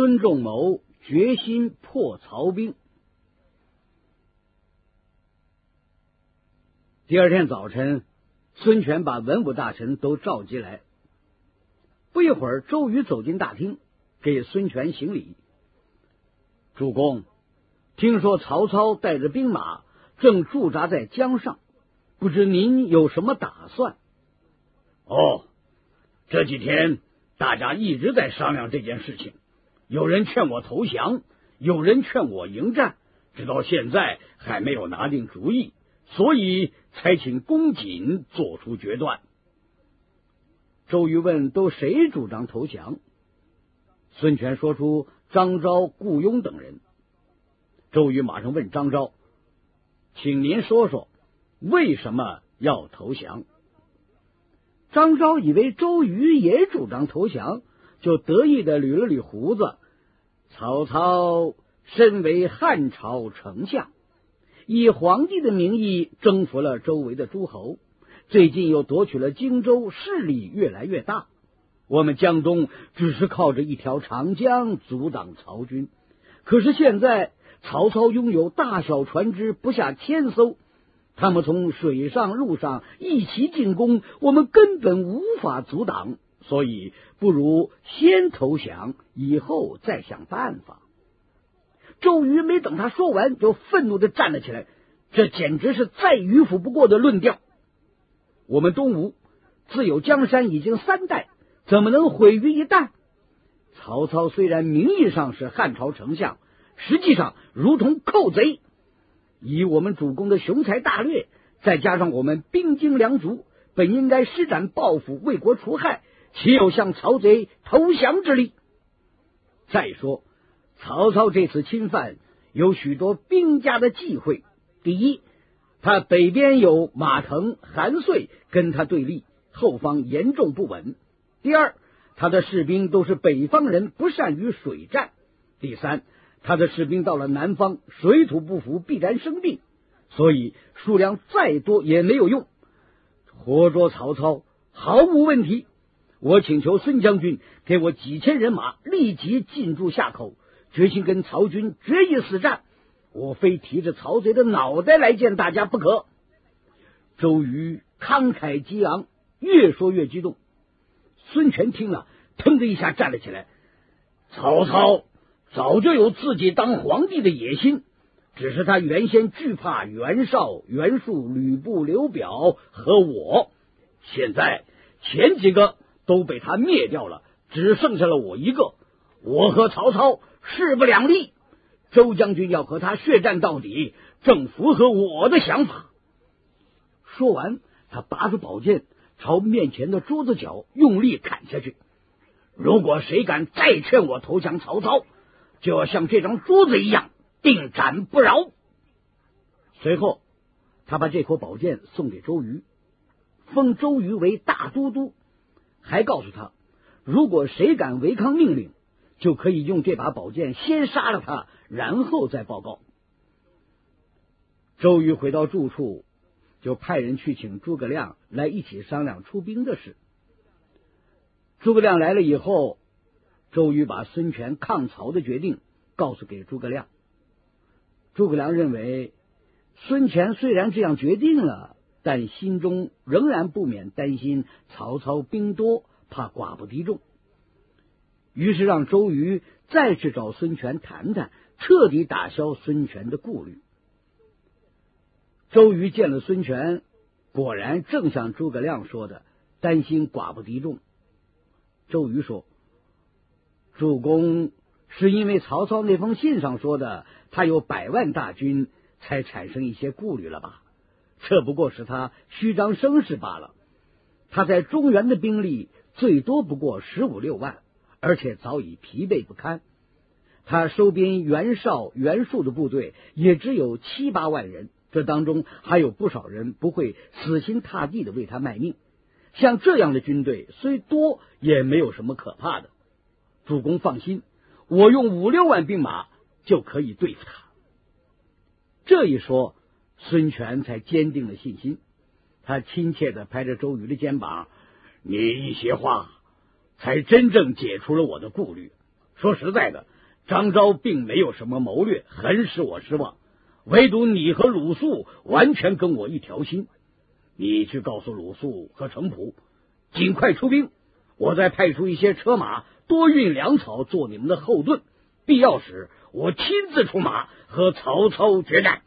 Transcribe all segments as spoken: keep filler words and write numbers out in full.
孙仲谋决心破曹兵。第二天早晨，孙权把文武大臣都召集来。不一会儿，周瑜走进大厅，给孙权行礼。主公，听说曹操带着兵马正驻扎在江上，不知您有什么打算？ 哦，这几天大家一直在商量这件事情，有人劝我投降，有人劝我迎战，直到现在还没有拿定主意，所以才请公瑾做出决断。 周瑜问：都谁主张投降？孙权说出张昭、顾雍等人。周瑜马上问张昭：请您说说为什么要投降？张昭以为周瑜也主张投降，就得意的捋了捋胡子。曹操身为汉朝丞相，以皇帝的名义征服了周围的诸侯，最近又夺取了荆州，势力越来越大。我们江东只是靠着一条长江阻挡曹军，可是现在曹操拥有大小船只不下千艘，他们从水上陆上一齐进攻，我们根本无法阻挡，所以不如先投降，以后再想办法。周瑜没等他说完，就愤怒地站了起来，这简直是再迂腐不过的论调。我们东吴自有江山已经三代，怎么能毁于一旦？曹操虽然名义上是汉朝丞相，实际上如同寇贼。以我们主公的雄才大略，再加上我们兵精粮足，本应该施展抱负，为国除害，岂有向曹贼投降之理？再说曹操这次侵犯有许多兵家的忌讳。第一，他北边有马腾、韩遂跟他对立，后方严重不稳。第二，他的士兵都是北方人，不善于水战。第三，他的士兵到了南方，水土不服，必然生病，所以数量再多也没有用。活捉曹操毫无问题。我请求孙将军给我几千人马，立即进驻夏口，决心跟曹军决一死战。我非提着曹贼的脑袋来见大家不可。周瑜慷慨激昂，越说越激动。孙权听了，腾的一下站了起来。 曹操早就有自己当皇帝的野心，只是他原先惧怕袁绍、袁术、吕布、刘表和我，现在前几个都被他灭掉了，只剩下了我一个。我和曹操势不两立，周将军要和他血战到底，正符合我的想法。 说完，他拔出宝剑，朝面前的桌子角用力砍下去。 如果谁敢再劝我投降曹操，就要像这张桌子一样定斩不饶。 随后，他把这口宝剑送给周瑜，封周瑜为大都督，还告诉他，如果谁敢违抗命令，就可以用这把宝剑先杀了他，然后再报告。周瑜回到住处，就派人去请诸葛亮来一起商量出兵的事。诸葛亮来了以后，周瑜把孙权抗曹的决定告诉给诸葛亮。诸葛亮认为，孙权虽然这样决定了，但心中仍然不免担心曹操兵多，怕寡不敌众，于是让周瑜再去找孙权谈谈，彻底打消孙权的顾虑。周瑜见了孙权，果然正像诸葛亮说的，担心寡不敌众。周瑜说，主公是因为曹操那封信上说的他有百万大军，才产生一些顾虑了吧？这不过是他虚张声势罢了。他在中原的兵力最多不过十五六万，而且早已疲惫不堪。他收编袁绍、袁术的部队也只有七八万人，这当中还有不少人不会死心塌地的为他卖命。像这样的军队虽多，也没有什么可怕的。主公放心，我用五六万兵马就可以对付他。这一说，孙权才坚定了信心。他亲切地拍着周瑜的肩膀， 你一些话才真正解除了我的顾虑。 说实在的，张昭并没有什么谋略，很使我失望。唯独你和鲁肃完全跟我一条心。你去告诉鲁肃和程普，尽快出兵，我再派出一些车马，多运粮草做你们的后盾，必要时我亲自出马和曹操决战。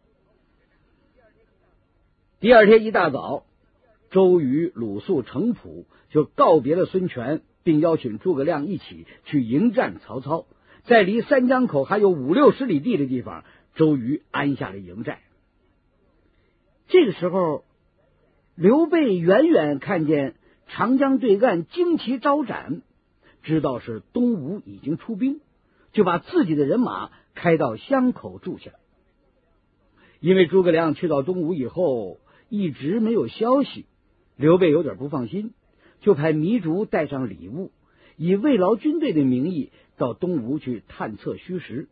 第二天一大早，周瑜、鲁肃、程普就告别了孙权，并邀请诸葛亮一起去迎战曹操。在离三江口还有五六十里地的地方，周瑜安下了营寨。这个时候，刘备远远看见长江对岸旌旗招展，知道是东吴已经出兵，就把自己的人马开到湘口住下。因为诸葛亮去到东吴以后一直没有消息，刘备有点不放心，就派糜竺带上礼物，以慰劳军队的名义到东吴去探测虚实。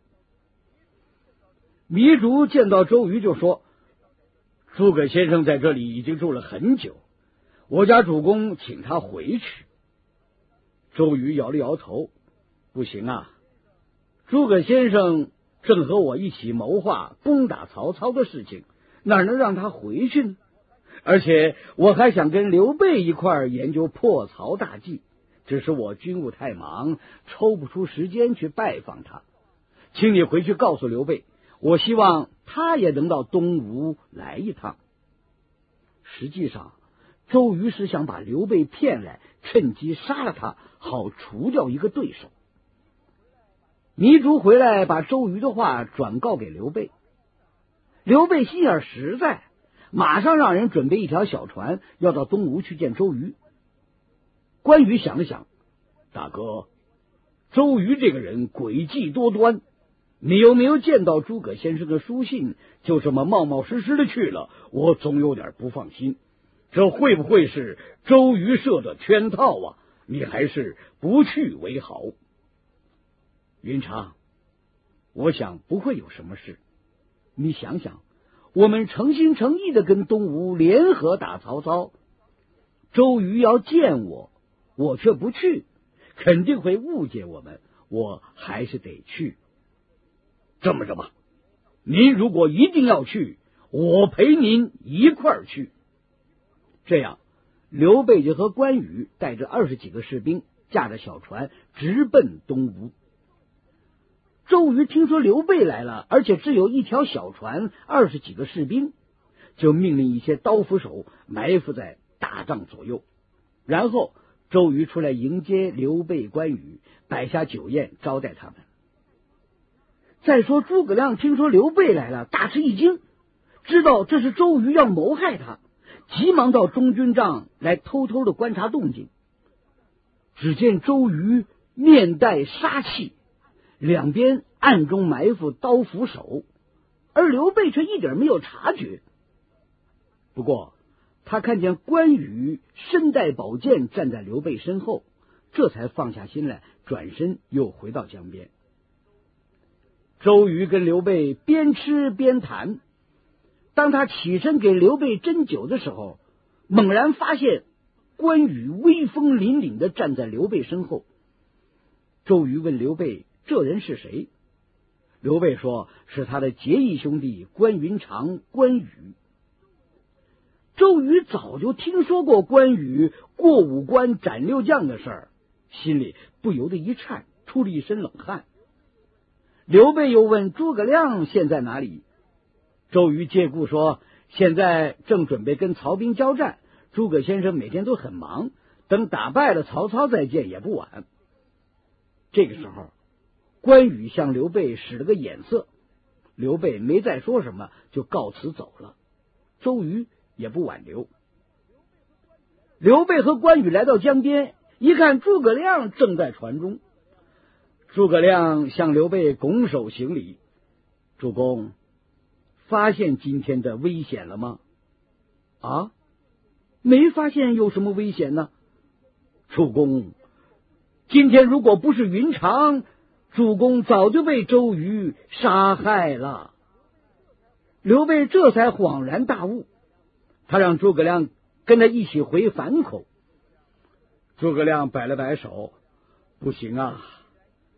糜竺见到周瑜就说：诸葛先生在这里已经住了很久，我家主公请他回去。周瑜摇了摇头：不行啊，诸葛先生正和我一起谋划攻打曹操的事情，哪能让他回去呢？而且我还想跟刘备一块儿研究破曹大计，只是我军务太忙，抽不出时间去拜访他。请你回去告诉刘备，我希望他也能到东吴来一趟。实际上，周瑜是想把刘备骗来，趁机杀了他，好除掉一个对手。糜竺回来把周瑜的话转告给刘备，刘备心眼实在，马上让人准备一条小船，要到东吴去见周瑜。关羽想了想：大哥，周瑜这个人诡计多端，你有没有见到诸葛先生的书信，就这么冒冒失失的去了，我总有点不放心。这会不会是周瑜设的圈套啊？你还是不去为好。云长，我想不会有什么事。你想想，我们诚心诚意的跟东吴联合打曹操，周瑜要见我，我却不去，肯定会误解我们，我还是得去。这么着吧，您如果一定要去，我陪您一块儿去。这样，刘备就和关羽带着二十几个士兵，驾着小船直奔东吴。周瑜听说刘备来了，而且只有一条小船，二十几个士兵，就命令一些刀斧手埋伏在大帐左右，然后周瑜出来迎接刘备、关羽，摆下酒宴招待他们。再说诸葛亮听说刘备来了，大吃一惊，知道这是周瑜要谋害他，急忙到中军帐来偷偷的观察动静。只见周瑜面带杀气，两边暗中埋伏刀斧手，而刘备却一点没有察觉。不过他看见关羽身带宝剑站在刘备身后，这才放下心来，转身又回到江边。周瑜跟刘备边吃边谈，当他起身给刘备斟酒的时候，猛然发现关羽威风凛凛的站在刘备身后。周瑜问刘备这人是谁？刘备说是他的结义兄弟关云长关羽。周瑜早就听说过关羽过五关斩六将的事儿，心里不由得一颤，出了一身冷汗。刘备又问诸葛亮现在哪里？周瑜借故说现在正准备跟曹兵交战，诸葛先生每天都很忙，等打败了曹操再见也不晚。这个时候，关羽向刘备使了个眼色，刘备没再说什么，就告辞走了。周瑜也不挽留。刘备和关羽来到江边，一看诸葛亮正在船中。诸葛亮向刘备拱手行礼：主公，发现今天的危险了吗？啊，没发现有什么危险呢？主公，今天如果不是云长，主公早就被周瑜杀害了。刘备这才恍然大悟，他让诸葛亮跟他一起回樊口。诸葛亮摆了摆手：不行啊，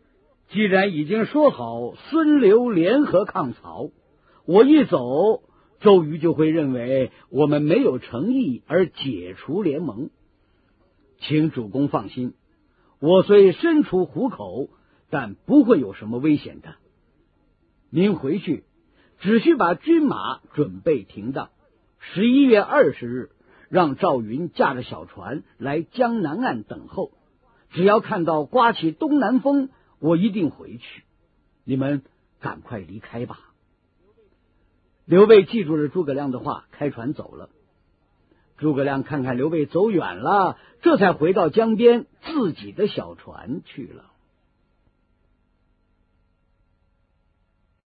既然已经说好孙刘联合抗曹，我一走，周瑜就会认为我们没有诚意而解除联盟。请主公放心，我虽身处虎口，但不会有什么危险的。您回去只需把军马准备停当，十一月二十日让赵云驾着小船来江南岸等候，只要看到刮起东南风，我一定回去。你们赶快离开吧。刘备记住了诸葛亮的话，开船走了。诸葛亮看看刘备走远了，这才回到江边自己的小船去了。